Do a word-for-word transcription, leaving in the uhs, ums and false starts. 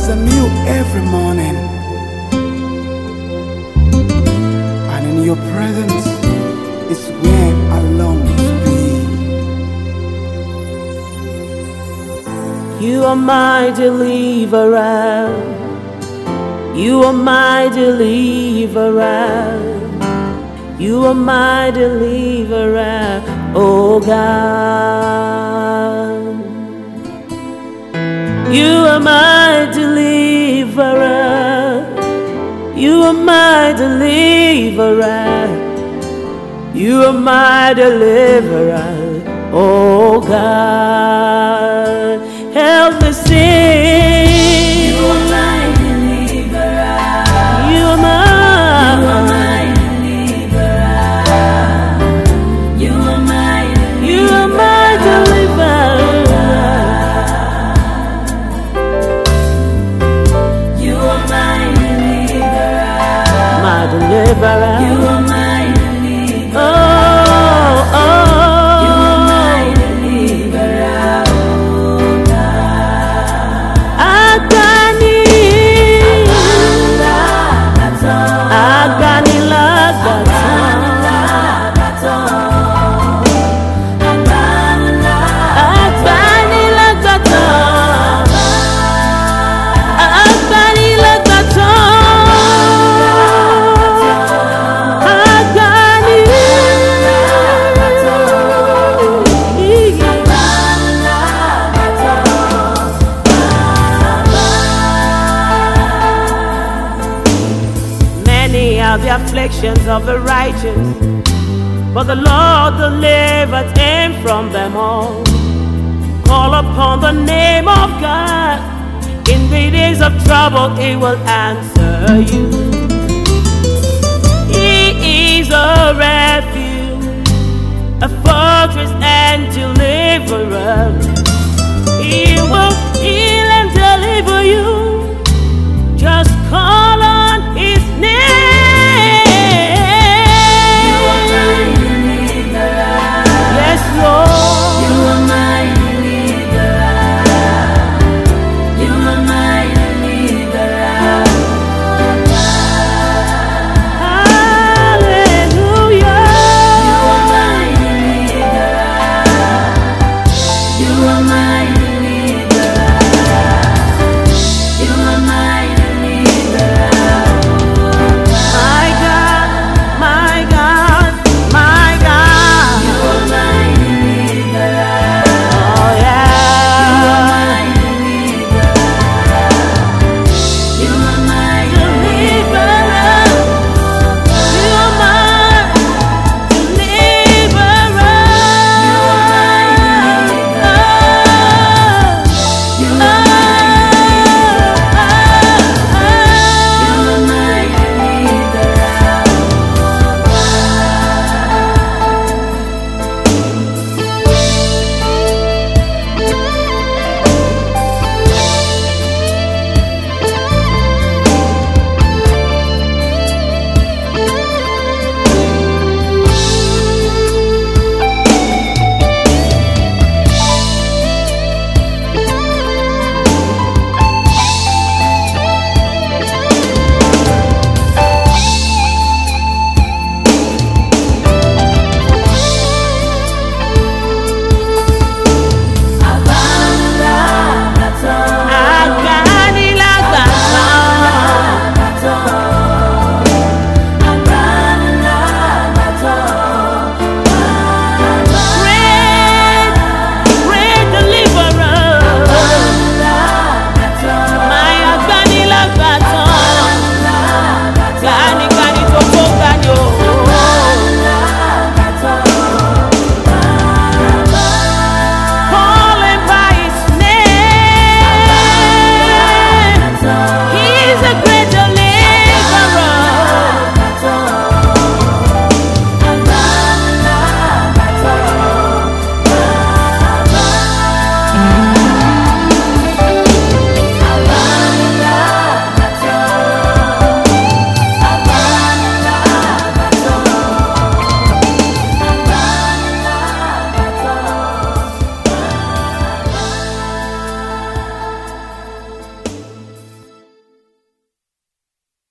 mercies are new every morning, and in your presence is where I long to be. You are my deliverer. You are my deliverer. You are my deliverer, oh God. You are my deliverer. You are my deliverer. You are my deliverer, oh God. Help me sing. You are my deliverer. You are my, you are my deliverer. You are my deliverer. you are my deliverer. You are my deliverer. My deliverer. You are my Oh, deliverer. oh. You are my deliverer, oh God. Agani, Agani lagato, Agani lagato, Agani lagato, Agani. Many are the afflictions of the righteous, but the Lord delivered him from them all. Call upon the name of God. In the days of trouble, He will answer you. He is a refuge, a